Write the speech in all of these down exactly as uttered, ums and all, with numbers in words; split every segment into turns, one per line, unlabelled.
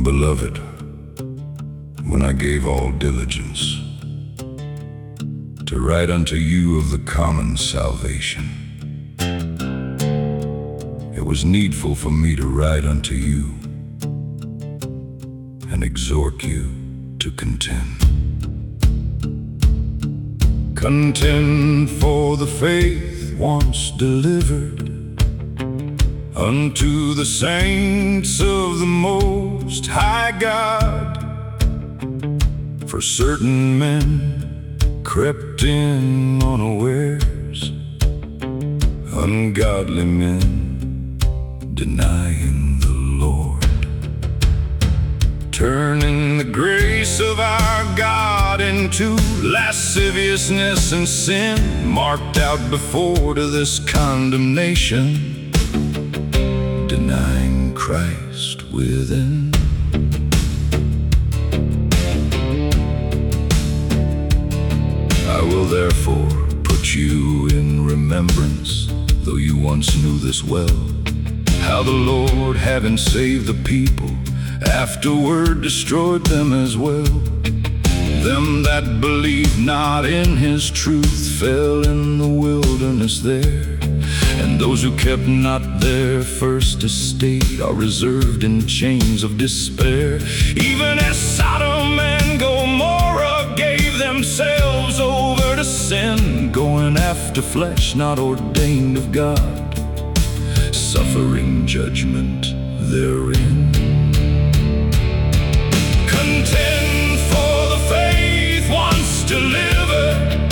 Beloved, when I gave all diligence to write unto you of the common salvation, it was needful for me to write unto you and exhort you to contend. Contend for the faith once delivered unto the saints of the Most High God. For certain men crept in unawares, ungodly men denying the Lord, turning the grace of our God into lasciviousness and sin, marked out before to this condemnation, denying Christ within. I will therefore put you in remembrance, though you once knew this well, how the Lord, having saved the people, afterward destroyed them as well. Them that believed not in his truth fell in the wilderness there, and those who kept not their first estate are reserved in chains of despair. Even as Sodom and Gomorrah gave themselves over to sin, going after flesh not ordained of God, suffering judgment therein. Contend for the faith once delivered.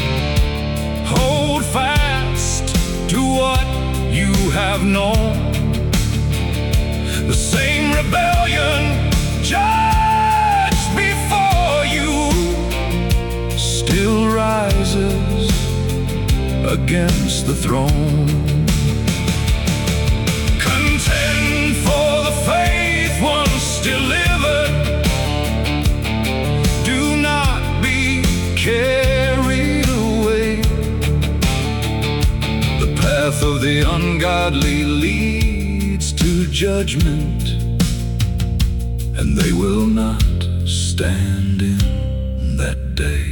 Hold fast to what you have known. The same rebellion judged before you still rises against the throne. Contend for the faith once delivered. Do not be carried away. The path of the ungodly leads to judgment, and they will not stand in that day.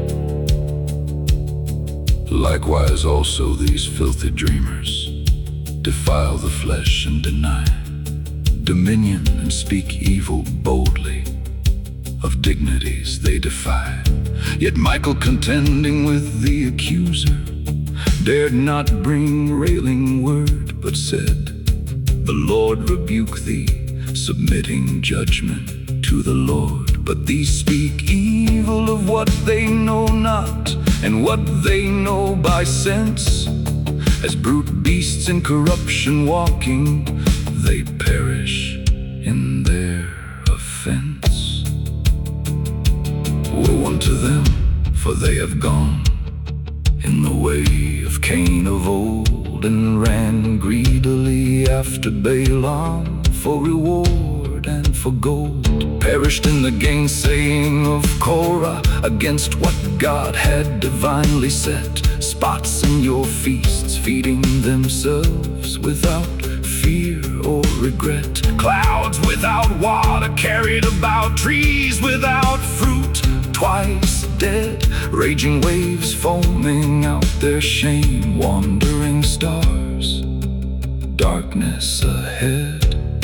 Likewise also these filthy dreamers defile the flesh and deny dominion, and speak evil boldly of dignities they defy. Yet Michael, contending with the accuser, dared not bring railing word, but said, The Lord rebuke thee, submitting judgment to the Lord. But these speak evil of what they know not, and what they know by sense. As brute beasts in corruption walking, they perish in their offense. Woe unto them, for they have gone in the way of Cain of old, and ran greedily after Balaam for reward and for gold. Perished in the gainsaying of Korah against what God had divinely set. Spots in your feasts, feeding themselves without fear or regret. Clouds without water carried about, trees without fruit, twice dead. Raging waves foaming out their shame, wandering stars, darkness ahead.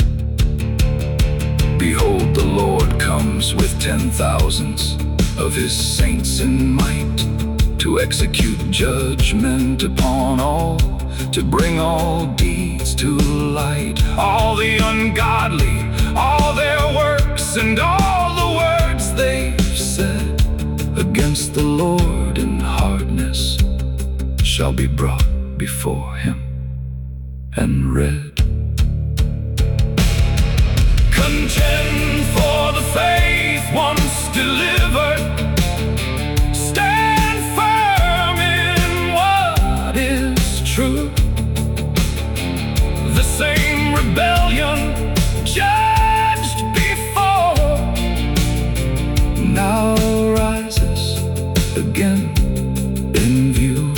Behold, the Lord comes with ten thousands of his saints in might, to execute judgment upon all, to bring all deeds to light. All the ungodly, all their works, and all the words they've said against the Lord in hardness shall be brought before him and read. Contend for the faith once delivered. Stand firm in what is true. The same rebellion judged before now rises again in view.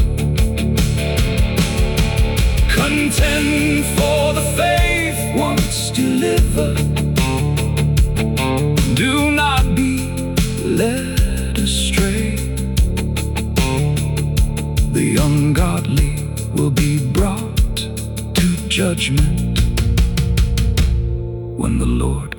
Contend for the faith once delivered. judgment when the Lord